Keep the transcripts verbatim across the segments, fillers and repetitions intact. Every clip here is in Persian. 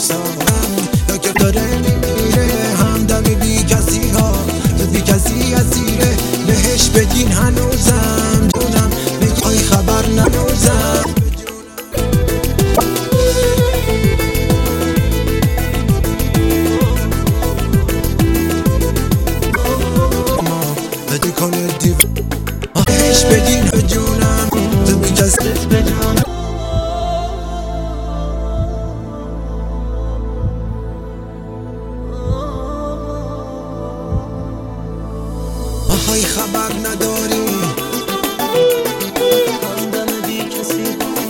ساختم یا که داره میمیره همدم بی کسی ها تو بی کسی اسیره بهش بگین هنوزم دونم بگی خبر ننوزم بدی کنه دیو بهش بگین جونم تو بی کسی بدونم آهای خبر نداری همدم بی کسی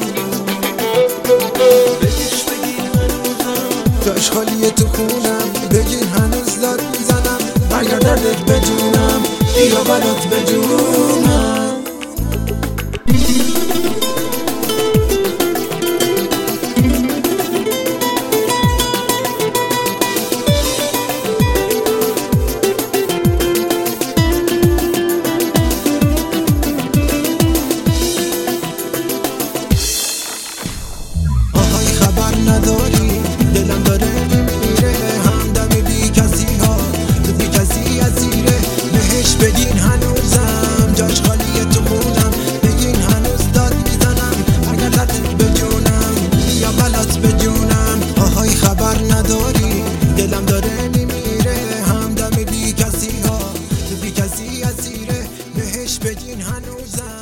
بهش بگین هنوزم جاش خالیه تو خونم بگین هنوز داد میزنم برگرد دردت بدونم یا برات بدونم نداری دلم داره میمیره همدم بی کسی ها تو بی کسی اسیره بهش بگین هنوزم جاش خالیه تو خونم بگین هنوز داد میزنم اگر دردت بجونم یا بلات بجونم آهای خبر نداری دلم داره میمیره همدم بی کسی ها تو بی کسی اسیره بهش بگین هنوزم